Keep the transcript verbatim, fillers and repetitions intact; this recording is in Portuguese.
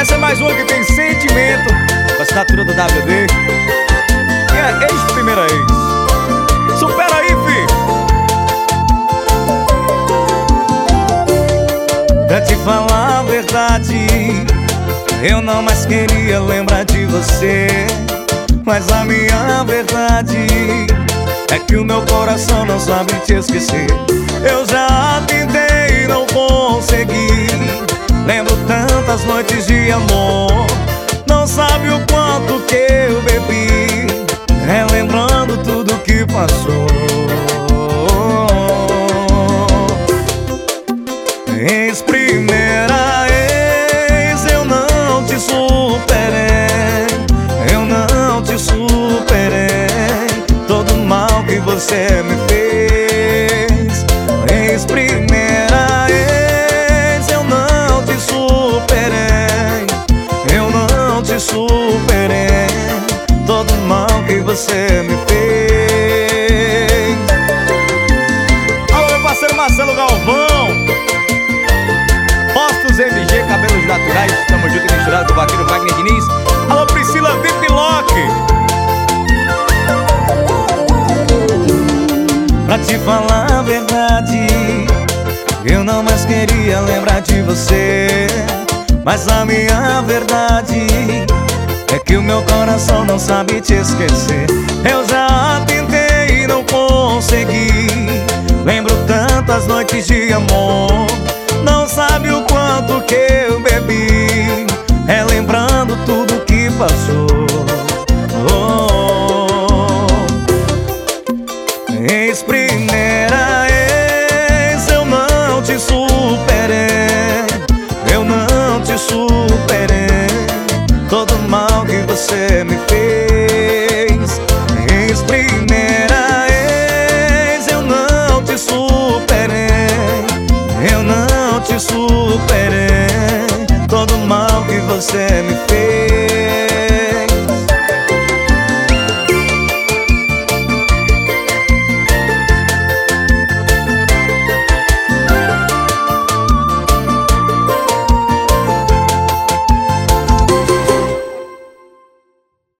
Essa é mais uma que tem sentimento, com a assinatura do W D. E é ex-primeira ex. Supera aí, fi. Pra te falar a verdade, eu não mais queria lembrar de você. Mas a minha verdade é que o meu coração não sabe te esquecer. Eu já tentei e não consegui. Lembro tantas noites de amor, não sabe o quanto que eu bebi, relembrando tudo que passou. Ex-primeira ex, eu não te superei, eu não te superei. Todo mal que você me fez. Ex-primeira ex, eu não te superei, eu não te superei. Todo mal que você me fez. Alô, meu parceiro Marcelo Galvão, Postos M G, cabelos naturais, tamo junto e misturado com o vaqueiro Wagner Diniz. Alô, Priscila Viplock. Pra te falar a verdade, eu não mais queria lembrar de você. Mas a minha verdade é que o meu coração não sabe te esquecer. Eu já tentei e não consegui. Lembro tantas noites de amor, não sabe o quanto que eu bebi, relembrando tudo que passou. Oh, ex-primeira ex, eu não te superei, eu não te superei. Todo mal que você me fez. Ex-primeira ex, eu não te superei, eu não te superei. Todo mal que você me fez.